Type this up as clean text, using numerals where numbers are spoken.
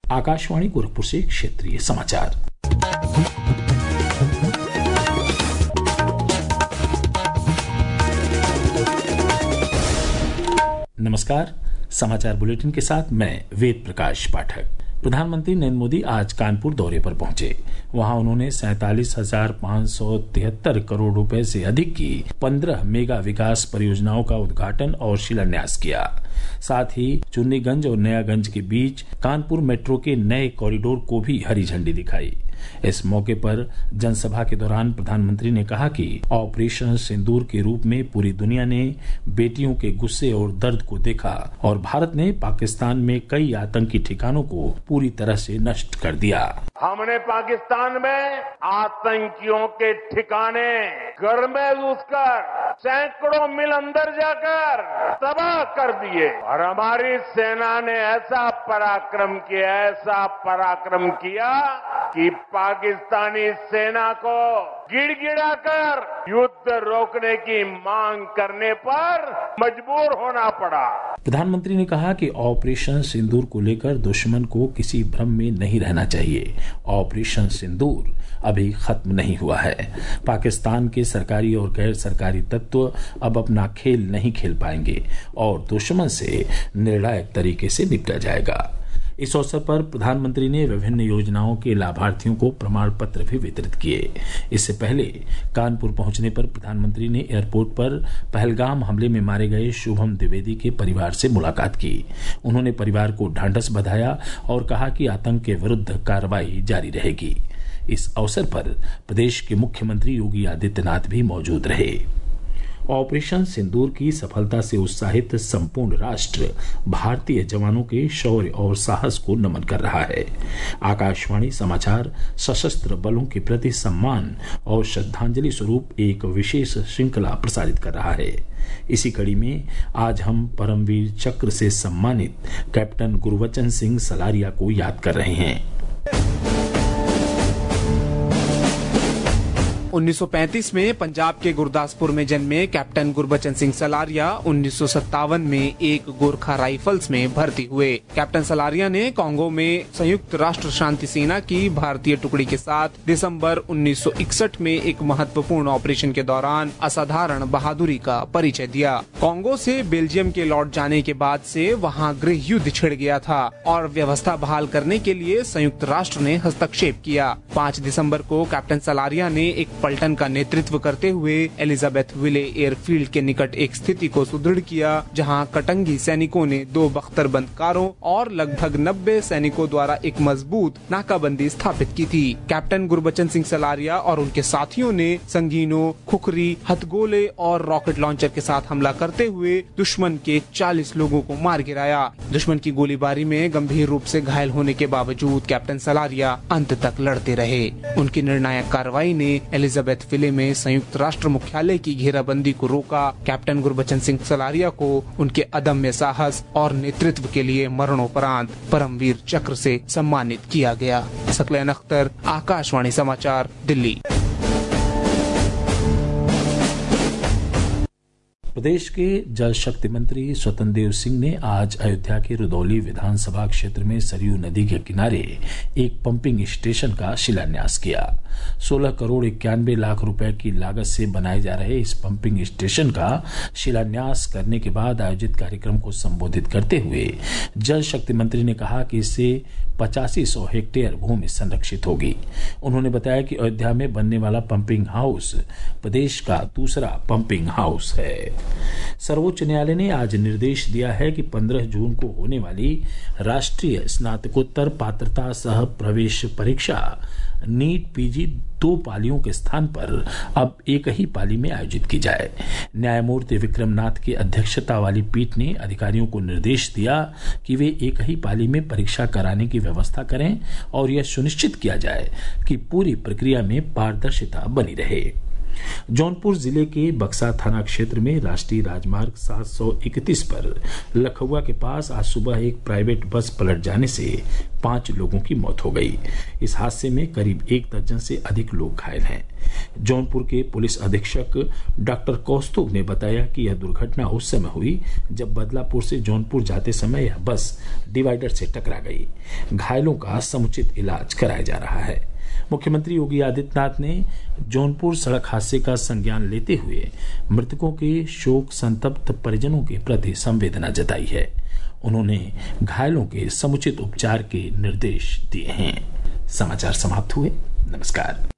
आकाशवाणी गोरखपुर से क्षेत्रीय समाचार। नमस्कार, समाचार बुलेटिन के साथ मैं वेद प्रकाश पाठक। प्रधानमंत्री नरेंद्र मोदी आज कानपुर दौरे पर पहुंचे। वहां उन्होंने 47,573 करोड़ रुपए से अधिक की 15 मेगा विकास परियोजनाओं का उद्घाटन और शिलान्यास किया। साथ ही चुन्नीगंज और नयागंज के बीच कानपुर मेट्रो के नए कॉरिडोर को भी हरी झंडी दिखाई। इस मौके पर जनसभा के दौरान प्रधानमंत्री ने कहा कि ऑपरेशन सिंदूर के रूप में पूरी दुनिया ने बेटियों के गुस्से और दर्द को देखा और भारत ने पाकिस्तान में कई आतंकी ठिकानों को पूरी तरह से नष्ट कर दिया। हमने पाकिस्तान में आतंकियों के ठिकाने घर में घुसकर सैकड़ों मील अंदर जाकर तबाह कर दिए और हमारी सेना ने ऐसा पराक्रम किया कि पाकिस्तानी सेना को गिड़गिड़ाकर युद्ध रोकने की मांग करने पर मजबूर होना पड़ा। प्रधानमंत्री ने कहा कि ऑपरेशन सिंदूर को लेकर दुश्मन को किसी भ्रम में नहीं रहना चाहिए। ऑपरेशन सिंदूर अभी खत्म नहीं हुआ है। पाकिस्तान के सरकारी और गैर सरकारी तत्व अब अपना खेल नहीं खेल पाएंगे और दुश्मन से निर्णायक तरीके से निपटा जाएगा। इस अवसर पर प्रधानमंत्री ने विभिन्न योजनाओं के लाभार्थियों को प्रमाण पत्र भी वितरित किए। इससे पहले कानपुर पहुंचने पर प्रधानमंत्री ने एयरपोर्ट पर पहलगाम हमले में मारे गए शुभम द्विवेदी के परिवार से मुलाकात की। उन्होंने परिवार को ढांढस बंधाया और कहा कि आतंक के विरुद्ध कार्रवाई जारी रहेगी। इस अवसर पर प्रदेश के मुख्यमंत्री योगी आदित्यनाथ भी मौजूद रहे। ऑपरेशन सिंदूर की सफलता से उत्साहित संपूर्ण राष्ट्र भारतीय जवानों के शौर्य और साहस को नमन कर रहा है। आकाशवाणी समाचार सशस्त्र बलों के प्रति सम्मान और श्रद्धांजलि स्वरूप एक विशेष श्रृंखला प्रसारित कर रहा है। इसी कड़ी में आज हम परमवीर चक्र से सम्मानित कैप्टन गुरबचन सिंह सलारिया को याद कर रहे हैं। 1935 में पंजाब के गुरदासपुर में जन्मे कैप्टन गुरबचन सिंह सलारिया 1957 में एक गोरखा राइफल्स में भर्ती हुए। कैप्टन सलारिया ने कांगो में संयुक्त राष्ट्र शांति सेना की भारतीय टुकड़ी के साथ दिसंबर 1961 में एक महत्वपूर्ण ऑपरेशन के दौरान असाधारण बहादुरी का परिचय दिया। कांगो से बेल्जियम के लौट जाने के बाद से वहां गृह युद्ध छिड़ गया था और व्यवस्था बहाल करने के लिए संयुक्त राष्ट्र ने हस्तक्षेप किया। 5 दिसंबर को कैप्टन सलारिया ने एक पलटन का नेतृत्व करते हुए एलिजाबेथ विले एयरफील्ड के निकट एक स्थिति को सुदृढ़ किया, जहां कटंगी सैनिकों ने 2 बख्तरबंद कारों और लगभग 90 सैनिकों द्वारा एक मजबूत नाकाबंदी स्थापित की थी। कैप्टन गुरबचन सिंह सलारिया और उनके साथियों ने संगीनों, खुखरी, हथगोले और रॉकेट लॉन्चर के साथ हमला करते हुए दुश्मन के 40 लोगों को मार गिराया। दुश्मन की गोलीबारी में गंभीर रूप से घायल होने के बावजूद कैप्टन सलारिया अंत तक लड़ते रहे। उनकी निर्णायक कार्रवाई ने एलिजाबेथ विले में संयुक्त राष्ट्र मुख्यालय की घेराबंदी को रोका। कैप्टन गुरबचन सिंह सलारिया को उनके अदम्य साहस और नेतृत्व के लिए मरणोपरांत परमवीर चक्र से सम्मानित किया गया। सकलैन अख्तर, आकाशवाणी समाचार, दिल्ली। प्रदेश के जल शक्ति मंत्री स्वतंत्र देव सिंह ने आज अयोध्या के रुदौली विधानसभा क्षेत्र में सरयू नदी के किनारे एक पंपिंग स्टेशन का शिलान्यास किया। 16 करोड़ 91 लाख रुपए की लागत से बनाए जा रहे इस पंपिंग स्टेशन का शिलान्यास करने के बाद आयोजित कार्यक्रम को संबोधित करते हुए जल शक्ति मंत्री ने कहा कि इससे 8500 हेक्टेयर भूमि संरक्षित होगी। उन्होंने बताया कि अयोध्या में बनने वाला पंपिंग हाउस प्रदेश का दूसरा पंपिंग हाउस है। सर्वोच्च न्यायालय ने आज निर्देश दिया है कि 15 जून को होने वाली राष्ट्रीय स्नातकोत्तर पात्रता सह प्रवेश परीक्षा नीट पीजी 2 पालियों के स्थान पर अब एक ही पाली में आयोजित की जाए। न्यायमूर्ति विक्रमनाथ की अध्यक्षता वाली पीठ ने अधिकारियों को निर्देश दिया कि वे एक ही पाली में परीक्षा कराने की व्यवस्था करें और यह सुनिश्चित किया जाए कि पूरी प्रक्रिया में पारदर्शिता बनी रहे। जौनपुर जिले के बक्सा थाना क्षेत्र में राष्ट्रीय राजमार्ग 731 पर लखुआ के पास आज सुबह एक प्राइवेट बस पलट जाने से 5 लोगों की मौत हो गई। इस हादसे में करीब 1 दर्जन से अधिक लोग घायल हैं। जौनपुर के पुलिस अधीक्षक डॉक्टर कौस्तुभ ने बताया कि यह दुर्घटना उस समय हुई जब बदलापुर से जौनपुर जाते समय यह बस डिवाइडर से टकरा गई। घायलों का समुचित इलाज कराया जा रहा है। मुख्यमंत्री योगी आदित्यनाथ ने जौनपुर सड़क हादसे का संज्ञान लेते हुए मृतकों के शोक संतप्त परिजनों के प्रति संवेदना जताई है। उन्होंने घायलों के समुचित उपचार के निर्देश दिए हैं। समाचार समाप्त हुए। नमस्कार।